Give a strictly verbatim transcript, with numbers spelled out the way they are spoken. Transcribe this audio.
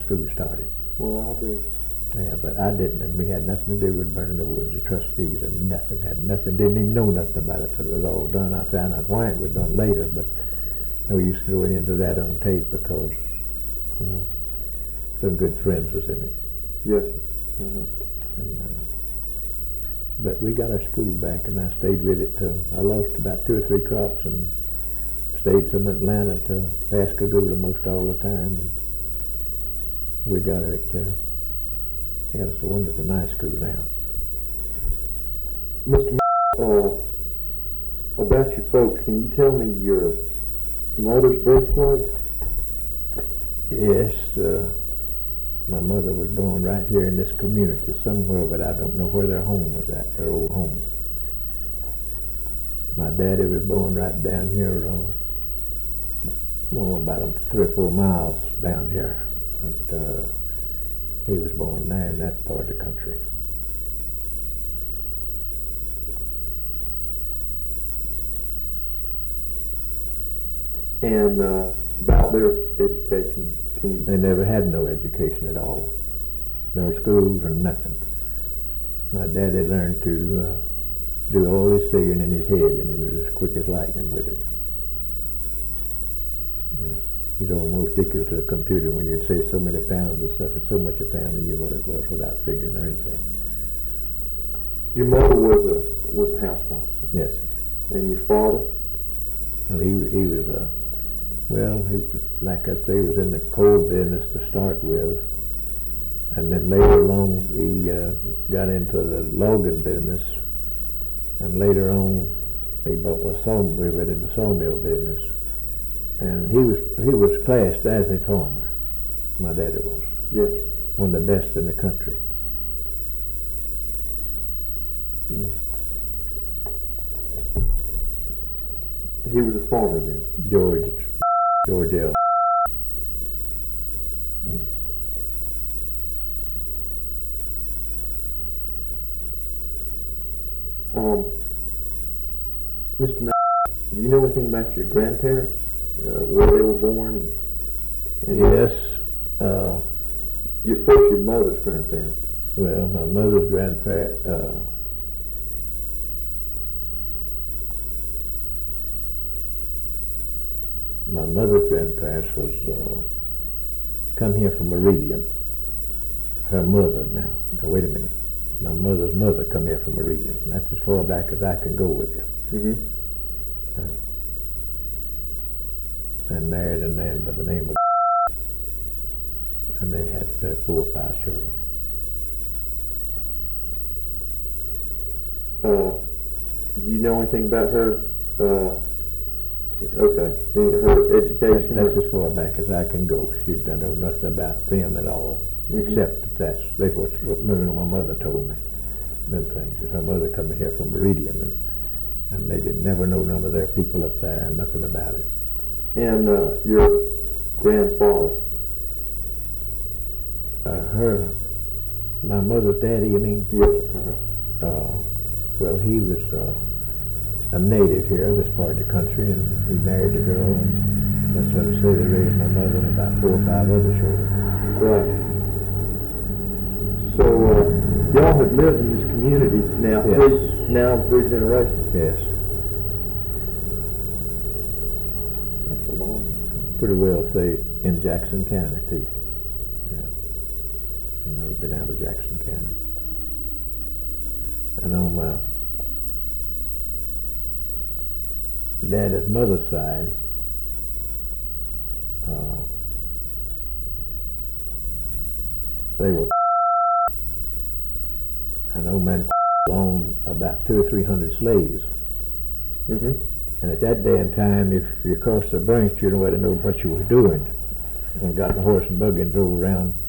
school started. Well, I'll be. Yeah, but I didn't, and we had nothing to do with burning the woods. The trustees and nothing, had nothing, didn't even know nothing about it till it was all done. I found out why it was done later, but no use going into that on tape because well, some good friends was in it. Yes, sir. Uh-huh. And, uh, but we got our school back, and I stayed with it till I lost about two or three crops and stayed from Atlanta to Pascagoula most all the time. And we got her at, uh, got us a wonderful nice school now. Mister Uh, about your folks, can you tell me your mother's birthplace? Yes, uh, my mother was born right here in this community somewhere, but I don't know where their home was at, their old home. My daddy was born right down here, uh, well, about three or four miles down here. And, uh, he was born there in that part of the country. And uh, about their education, can you? They never had no education at all. No schools or nothing. My daddy learned to uh, do all his figuring in his head, and he was as quick as lightning with it. Yeah. He's almost equal to a computer when you'd say so many pounds of stuff. It's so much a pound, and you knew what it was without figuring or anything. Your mother was a was a housewife. Yes. And your father? Well, he he was a well, he like I say, he was in the coal business to start with, and then later along he uh, got into the logging business, and later on he bought a sawmill. We went in the sawmill business, and he was he was classed as a farmer. My daddy was. Yes. One of the best in the country. Mm. He was a farmer then? George, George L. Mm. Um, Mister Mack, do you know anything about your grandparents? Uh, where they were born? And, and Yes. Uh, your, first, your mother's grandparents. well, my mother's grandparents, uh, my mother's grandparents was uh, come here from Meridian. Her mother now. Now wait a minute. My mother's mother come here from Meridian. That's as far back as I can go with you. Mm-hmm. Uh, and married a man by the name of and they had uh, four or five children. Uh, do you know anything about her? Uh, okay, her education. That's as far back as I can go. She doesn't know nothing about them at all, mm-hmm. except that that's they what my mother told me. Them things. Her mother come here from Meridian, and and they did never know none of their people up there, and nothing about it. And uh, your grandfather. Uh, her, my mother's daddy, you mean? Yes, sir. Uh, well, he was uh, a native here, this part of the country, and he married a girl, and that's what I say, they raised my mother and about four or five other children. Right. So, uh, y'all have lived in this community now, Yes. three, now three generations. Yes. That's a long. Pretty well say in Jackson County, too. Yeah. You know, I've been out of Jackson County. I know my daddy's mother's side, uh, they were I know man owned about two or three hundred slaves. Mm-hmm. And at that day and time, if you crossed the branch, you know, know what you was doing. And got in a horse and buggy and drove around